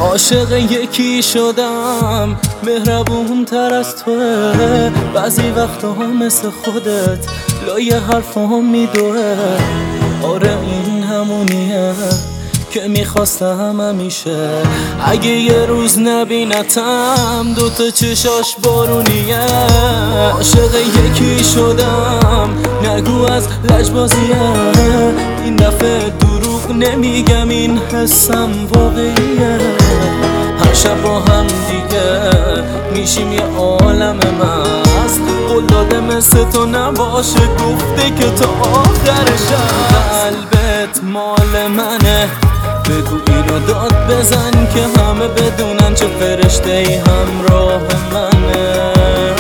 عاشق یکی شدم مهربون تر از توه، بعضی وقتا مثل خودت لای حرفام میدوه. آره این همونیه که میخواستم همیشه، اگه یه روز نبینتم دوتا چشاش بارونیه. عاشق یکی شدم نگو از لجبازیه، این دفعه دروغ نمیگم این حسم واقعیه. هر شب با هم دیگه میشیم یه عالم مست، قول داده مثل تو نباشه، گفته که تا آخر شب. قلبت مال منه، بگو اینو داد بزن که همه بدونن چه فرشته ای همراه منه.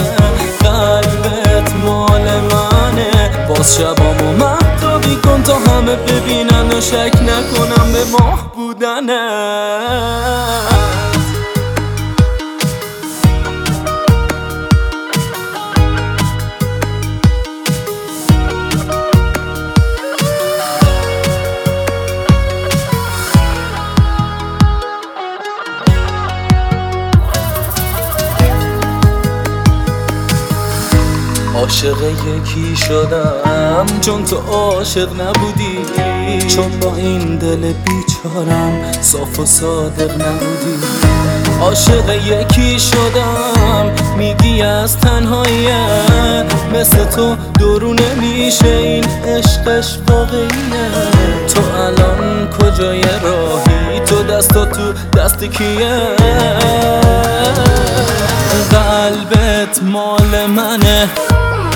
قلبت مال منه، باز شبامو مهتابی کن تا همه ببینن و شک نکنم به ماه بودنه. عاشق یکی شدم چون تو عاشق نبودی، چون با این دل بیچارم صاف و صادق نبودی. عاشق یکی شدم میگی از تنهاییه، مثل تو درو نمیشه این عشقش واقعیه. تو الان کجای راهی؟ تو دستا تو دست کیه؟ قلبت مال منه،